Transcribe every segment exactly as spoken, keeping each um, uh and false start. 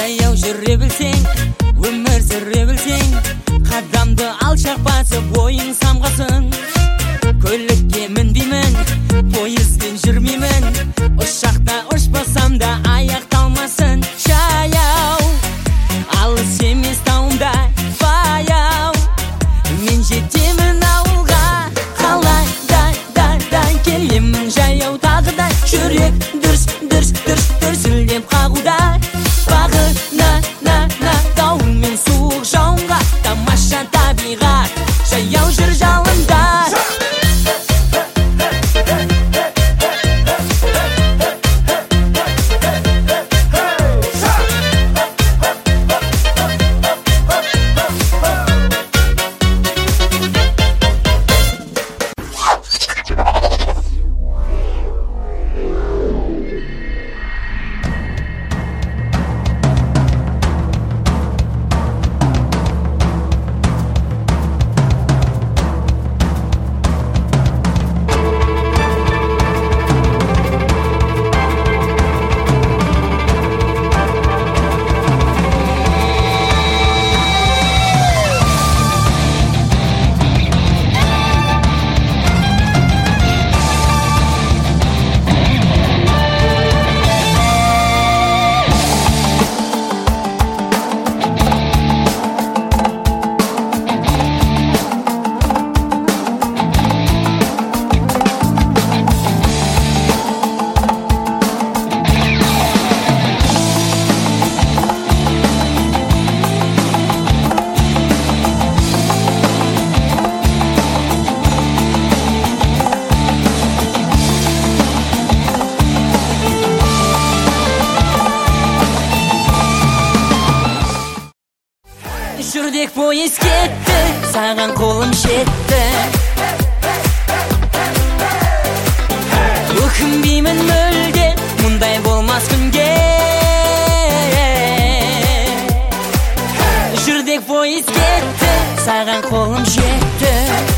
жаяу жүре білсең, өмір сүре білсең, қадамды алшақ басып ойың самғасын. Көлікке мінбеймін, пойызбен жүрмеймін, ұшақта ұшпасам да аяқталмасын. Жаяу, алыс емес тауымда баяу, мен жетемін ауылға, қалай дай дай дай келемін жаяу тағы да. Жүрек дүрс дүрс дүрс дүрсілдеп қағуда, бағына на на дауыл мен суық жауынға. Тамаша табиғат, жаяу жүр жалында. Жүрдек пойыз кетті, саған қолым жетті. Өкінбеймін мүлде, мұндай болмас күнге. Жүрдек пойыз кетті, саған қолым жетті.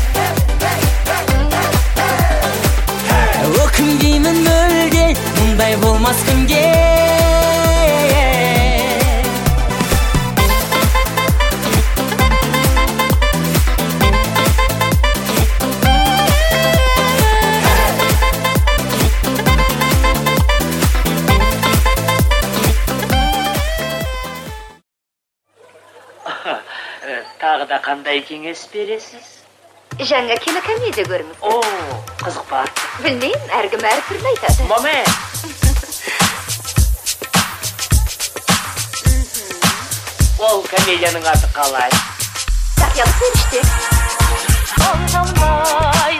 Өкінбеймін мүлде, мұндай болмас күнге. Тағы да қандай кеңес бересіз? Жаңа кинокомедия көріңіз. О, қызық па? Білмеймін, әркім әртүрлі айтады. Маме! Ол комедияның аты қалай? Тақиялы періште. Онжамай